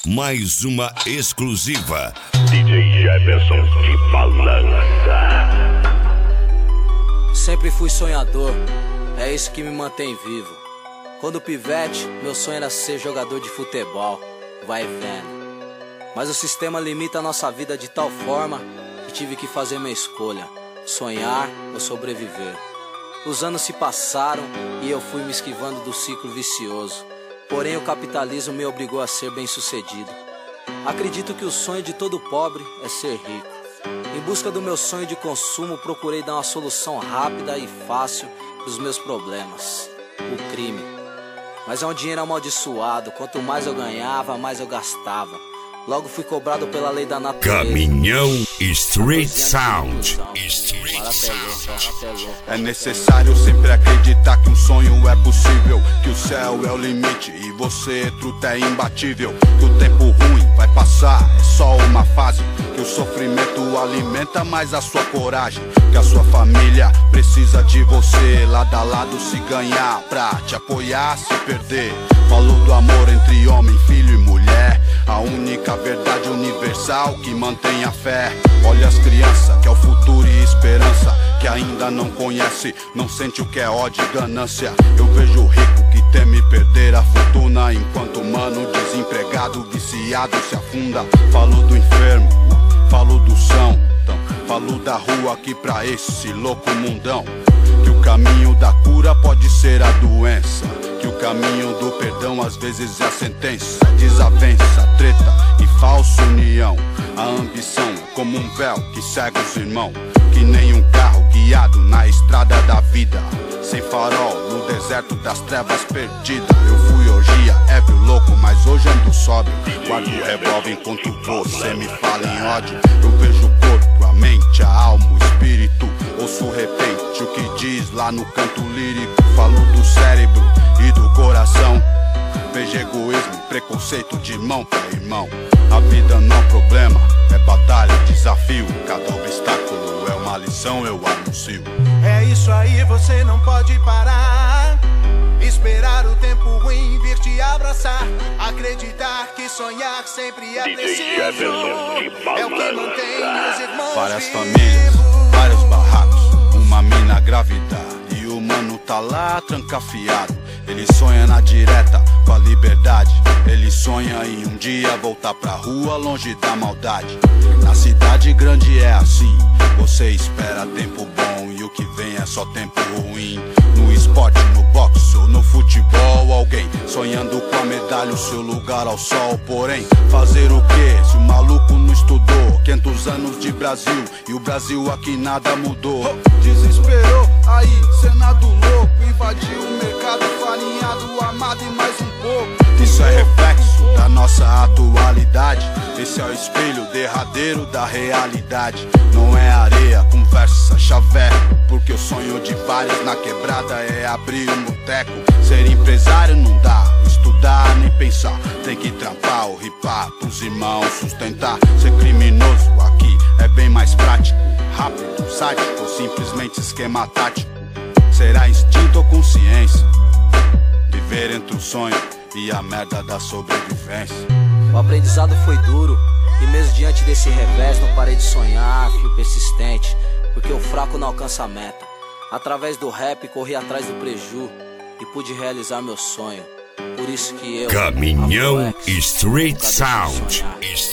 Mais uma exclusiva. DJ Jefferson de Balança. Sempre fui sonhador, é isso que me mantém vivo. Quando pivete, meu sonho era ser jogador de futebol, vai vendo. Mas o sistema limita a nossa vida de tal forma que tive que fazer minha escolha: sonhar ou sobreviver. Os anos se passaram e eu fui me esquivando do ciclo vicioso. Porém o capitalismo me obrigou a ser bem-sucedido. Acredito que o sonho de todo pobre é ser rico. Em busca do meu sonho de consumo, procurei dar uma solução rápida e fácil para os meus problemas: o crime. Mas é um dinheiro amaldiçoado, quanto mais eu ganhava, mais eu gastava. Logo fui cobrado pela lei da natureza. Caminhão Street Sound. É necessário sempre acreditar que um sonho é possível, que o céu é o limite e você, truta, é imbatível. Que o tempo ruim vai passar, é só uma fase. Que o sofrimento alimenta mais a sua coragem. Que a sua família precisa de você, lado a lado se ganhar, pra te apoiar, se perder. Falou do amor entre homem, filho e mulher, a única verdade universal que mantém a fé. Olha as crianças, que é o futuro e esperança, que ainda não conhece, não sente o que é ódio e ganância. Eu vejo o rico que teme perder a fortuna, enquanto o mano desempregado, viciado se afunda. Falou do enfermo, falou do São, então, falou da rua aqui pra esse louco mundão. Que o caminho da cura pode ser a doença, que o caminho do perdão às vezes é a sentença. Desavença, treta e falsa união. A ambição é como um véu que cega os irmãos. Que nem um carro guiado na estrada da vida, sem farol no deserto das trevas perdida. Eu fui orgia, ébrio, louco, mas hoje ando sóbrio. Guardo o revólver enquanto você me fala em ódio. Eu vejo o corpo, a mente, a alma, o espírito. Ouço repente o que diz lá no canto lírico. Falo do cérebro e do coração. Vejo egoísmo, preconceito de irmão pra irmão. A vida não é problema, é batalha, desafio. Cada obstáculo é uma lição, eu anuncio. É isso aí, você não pode parar. Esperar o tempo ruim vir te abraçar. Acreditar que sonhar sempre é preciso. É o que mantém os irmãos várias vivos. famílias, vários barracos, uma mina grávida e o mano tá lá trancafiado. Ele sonha na direta com a liberdade. Ele sonha em um dia voltar pra rua longe da maldade. Na cidade grande é assim, você espera tempo bom e o que vem é só tempo ruim. No esporte, no boxe ou no futebol, alguém sonhando com a medalha, o seu lugar ao sol. Porém, fazer o que se o maluco não estudou? 500 anos de Brasil e o Brasil aqui nada mudou. Desesperou, aí Senado louco, invadiu o mercado farinhado, amado e mais um pouco. Isso é reflexo da nossa atualidade. Esse é o espelho derradeiro da realidade. Não é areia, conversa, chaveco, porque o sonho de vários na quebrada é abrir um boteco. Ser empresário não dá, estudar nem pensar. Tem que trampar ou ripar pros irmãos sustentar. Ser criminoso aqui é bem mais prático, rápido, sádico ou simplesmente esquema tático. Será instinto ou consciência? Viver entre o sonho e a merda da sobrevivência. O aprendizado foi duro e mesmo diante desse revés não parei de sonhar, fui persistente, porque o fraco não alcança a meta. Através do rap corri atrás do preju e pude realizar meu sonho. Por isso que eu, Caminhão Street Sound.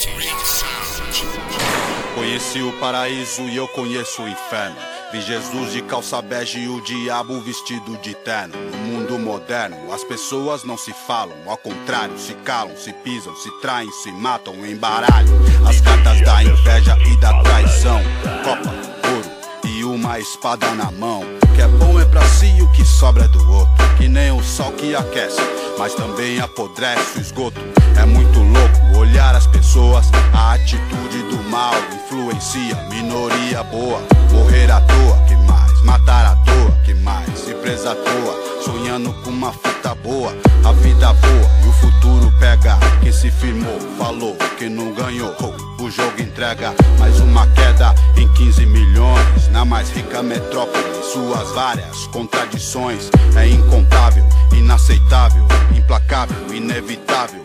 Conheci o paraíso e eu conheço o inferno. Vi Jesus de calça bege e o diabo vestido de terno. No mundo moderno, as pessoas não se falam, ao contrário, se calam, se pisam, se traem, se matam, embaralham. As cartas da inveja e da traição. Copa, ouro e uma espada na mão. O que é bom é pra si e o que sobra é do outro. Que nem o sol que aquece, mas também apodrece o esgoto. É muito louco olhar as pessoas, a atitude do mal influencia, minoria boa. Morrer à toa, que mais? Matar à toa, que mais? Se presa à toa, sonhando com uma fita boa. A vida voa e o futuro pega. Quem se firmou, falou que não ganhou, o jogo entrega mais uma queda em 15 milhões. Na mais rica metrópole, suas várias contradições. É incontável, inaceitável, implacável, inevitável.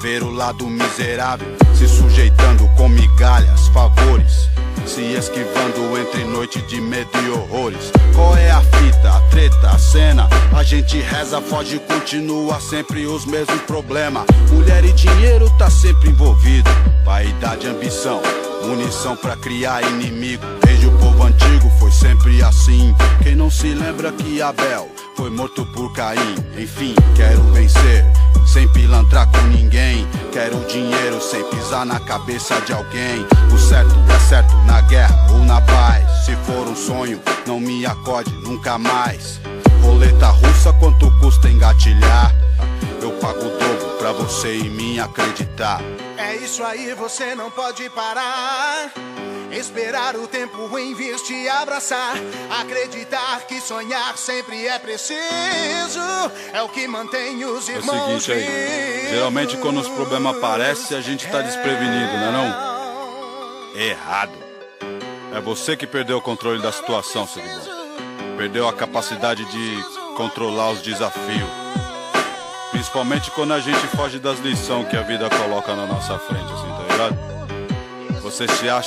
ver o lado miserável, se sujeitando com migalhas, favores, se esquivando entre noite de medo e horrores. Qual é a fita, a treta, a cena? A gente reza, foge, continua sempre os mesmos problemas. Mulher e dinheiro tá sempre envolvido, vaidade, ambição, munição pra criar inimigo. Desde o povo antigo foi sempre assim. Quem não se lembra que Abel foi morto por Caim? Enfim, quero vencer sem pilantrar com ninguém. Quero dinheiro sem pisar na cabeça de alguém. O certo é certo na guerra ou na paz. Se for um sonho, não me acode nunca mais. Roleta russa, quanto custa engatilhar? Eu pago o dobro pra você em mim acreditar. É isso aí, você não pode parar. Esperar o tempo ruim vir te abraçar. Acreditar que sonhar sempre é preciso. É o que mantém os irmãos. É o seguinte aí, geralmente quando os problemas aparecem a gente tá desprevenido, não é não? Errado. É você que perdeu o controle da situação, seguidor. Perdeu a capacidade de controlar os desafios. Principalmente quando a gente foge das lições que a vida coloca na nossa frente, assim, tá ligado? Você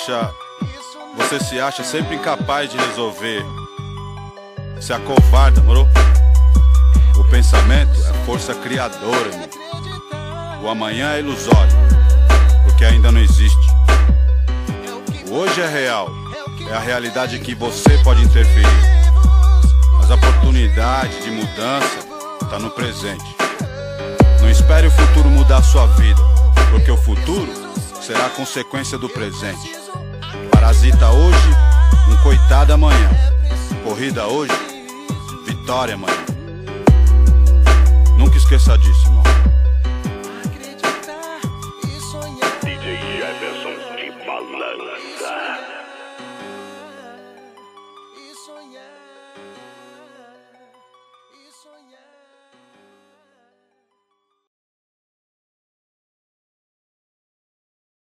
se acha sempre incapaz de resolver. Se acovarda, moro? O pensamento é força criadora, amigo. O amanhã é ilusório, porque ainda não existe. O hoje é real, é a realidade que você pode interferir. As oportunidades de mudança tá no presente. Não espere o futuro mudar a sua vida, porque o futuro será a consequência do presente. Parasita hoje, um coitado amanhã. Corrida hoje, vitória amanhã. Nunca esqueça disso, irmão. DJ Jefferson de Balança.